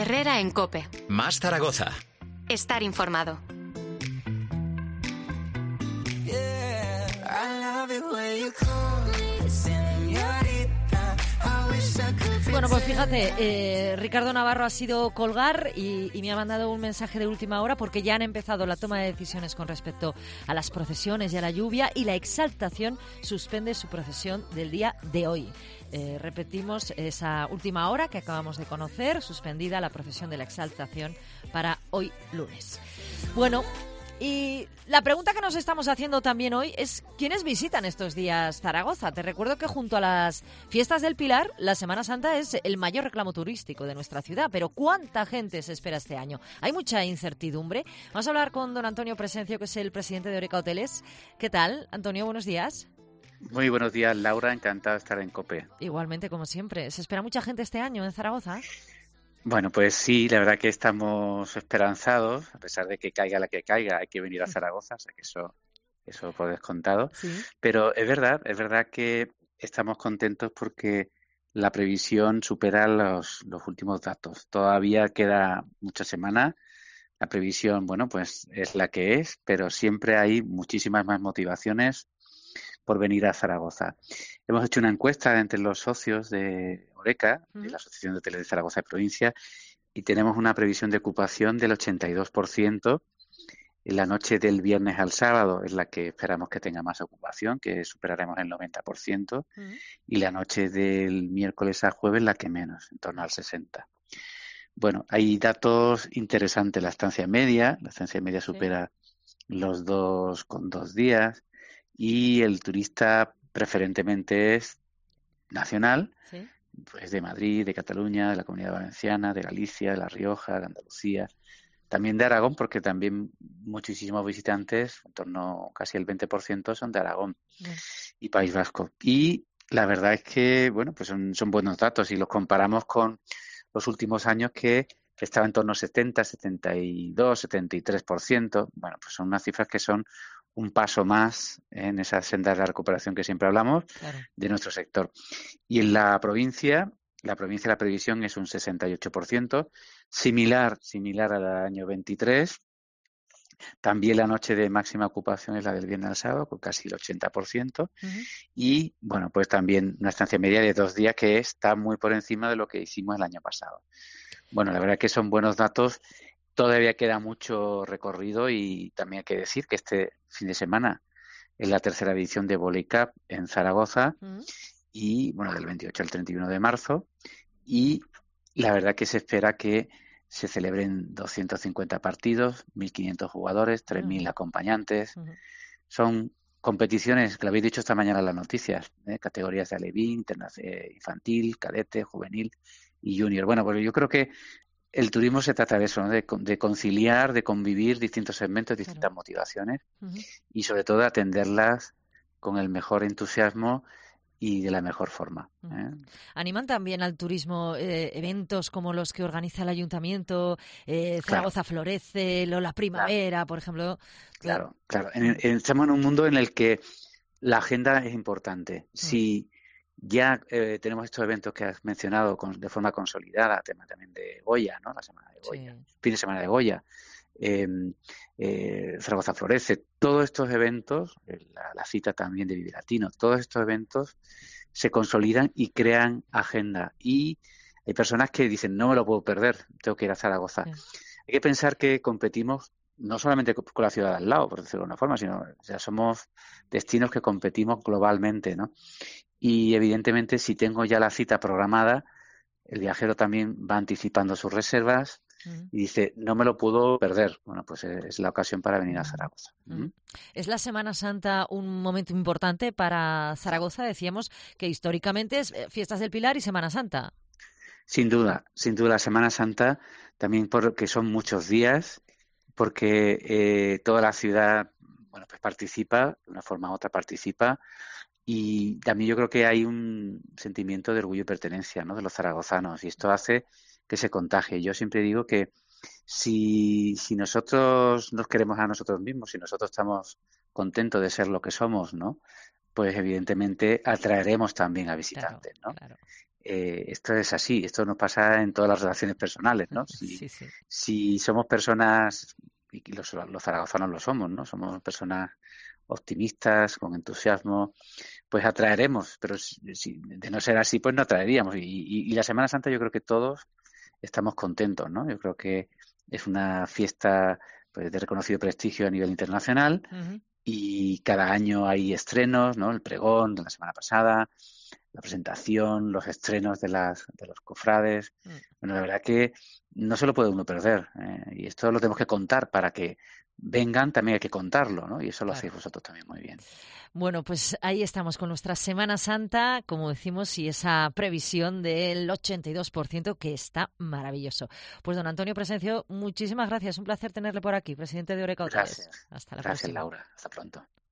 Herrera en COPE. Más Zaragoza. Estar informado. Bueno, pues fíjate, Ricardo Navarro ha sido colgar y me ha mandado un mensaje de última hora porque ya han empezado la toma de decisiones con respecto a las procesiones y a la lluvia, y la Exaltación suspende su procesión del día de hoy. Repetimos esa última hora que acabamos de conocer, suspendida la procesión de la Exaltación para hoy lunes. Bueno, y la pregunta que nos estamos haciendo también hoy es ¿quiénes visitan estos días Zaragoza? Te recuerdo que junto a las fiestas del Pilar, la Semana Santa es el mayor reclamo turístico de nuestra ciudad, pero ¿cuánta gente se espera este año? Hay mucha incertidumbre. Vamos a hablar con don Antonio Presencio, que es el presidente de Oreca Hoteles. ¿Qué tal, Antonio? Buenos días. Muy buenos días, Laura. Encantado de estar en COPE. Igualmente, como siempre. ¿Se espera mucha gente este año en Zaragoza? Bueno, pues sí, la verdad que estamos esperanzados, a pesar de que caiga la que caiga, hay que venir a Zaragoza, o sea que eso por descontado. Sí. Pero es verdad que estamos contentos porque la previsión supera los últimos datos. Todavía queda mucha semana. La previsión, bueno, pues es la que es, pero siempre hay muchísimas más motivaciones por venir a Zaragoza. Hemos hecho una encuesta entre los socios de Oreca, de la Asociación de Hoteles de Zaragoza y Provincia, y tenemos una previsión de ocupación del 82%. En la noche del viernes al sábado es la que esperamos que tenga más ocupación, que superaremos el 90%, y la noche del miércoles a jueves la que menos, en torno al 60%. Bueno, hay datos interesantes. La estancia media supera los 2,2 días, y el turista preferentemente es nacional, pues de Madrid, de Cataluña, de la Comunidad Valenciana, de Galicia, de La Rioja, de Andalucía, también de Aragón, porque también muchísimos visitantes, en torno casi el 20%, son de Aragón y País Vasco. Y la verdad es que, bueno, pues son buenos datos, y los comparamos con los últimos años que estaba en torno a 70, 72, 73%. Bueno, pues son unas cifras que son un paso más en esa senda de la recuperación que siempre hablamos de nuestro sector. Y en la provincia la previsión es un 68%, similar al año 23. También la noche de máxima ocupación es la del viernes al sábado, con casi el 80%. Y, bueno, pues también una estancia media de 2 días que está muy por encima de lo que hicimos el año pasado. Bueno, la verdad que son buenos datos. Todavía queda mucho recorrido, y también hay que decir que este fin de semana es la tercera edición de Volley Cup en Zaragoza, y, bueno, del 28 al 31 de marzo. Y la verdad que se espera que se celebren 250 partidos, 1.500 jugadores, 3.000 acompañantes. Son competiciones, que lo habéis dicho esta mañana en las noticias, categorías de alevín, infantil, cadete, juvenil y junior. Bueno, pues yo creo que el turismo se trata de eso, ¿no? De conciliar, de convivir distintos segmentos, distintas motivaciones, y sobre todo de atenderlas con el mejor entusiasmo y de la mejor forma. ¿Animan también al turismo eventos como los que organiza el Ayuntamiento, Zaragoza Florece, Lola Primavera, por ejemplo? Claro. Estamos en un mundo en el que la agenda es importante. Si ya tenemos estos eventos que has mencionado de forma consolidada, tema también de Goya, ¿no? La semana de Goya, fin de semana de Goya, Zaragoza Florece, todos estos eventos, la cita también de Vive Latino, todos estos eventos se consolidan y crean agenda. Y hay personas que dicen, no me lo puedo perder, tengo que ir a Zaragoza. Hay que pensar que competimos no solamente con la ciudad de al lado, por decirlo de una forma, sino ya somos destinos que competimos globalmente, ¿no? Y evidentemente, si tengo ya la cita programada, el viajero también va anticipando sus reservas y dice, no me lo puedo perder. Bueno, pues es la ocasión para venir a Zaragoza. ¿Es la Semana Santa un momento importante para Zaragoza? Decíamos que históricamente es Fiestas del Pilar y Semana Santa. Sin duda, la Semana Santa, también porque son muchos días, porque toda la ciudad, bueno, pues participa, de una forma u otra participa. Y también yo creo que hay un sentimiento de orgullo y pertenencia, ¿no?, de los zaragozanos, y esto hace que se contagie. Yo siempre digo que si nosotros nos queremos a nosotros mismos, si nosotros estamos contentos de ser lo que somos, ¿no?, pues evidentemente atraeremos también a visitantes, ¿no? esto es así, esto nos pasa en todas las relaciones personales, ¿no? Sí, sí. Si somos personas, y los zaragozanos lo somos, ¿no? Somos personas optimistas, con entusiasmo, pues atraeremos, pero de no ser así, pues no atraeríamos. Y la Semana Santa yo creo que todos estamos contentos, ¿no? Yo creo que es una fiesta pues, de reconocido prestigio a nivel internacional. Ujú. Y cada año hay estrenos, ¿no? El pregón de la semana pasada, la presentación, los estrenos de los cofrades. Mm. Bueno, la verdad que no se lo puede uno perder. Y esto lo tenemos que contar para que vengan, también hay que contarlo, ¿no? Y eso lo Claro. hacéis vosotros también muy bien. Bueno, pues ahí estamos con nuestra Semana Santa, como decimos, y esa previsión del 82% que está maravilloso. Pues don Antonio Presencio, muchísimas gracias. Un placer tenerle por aquí, presidente de Horeca Hoteleros. Gracias. Hasta la Gracias, próxima. Laura. Hasta pronto.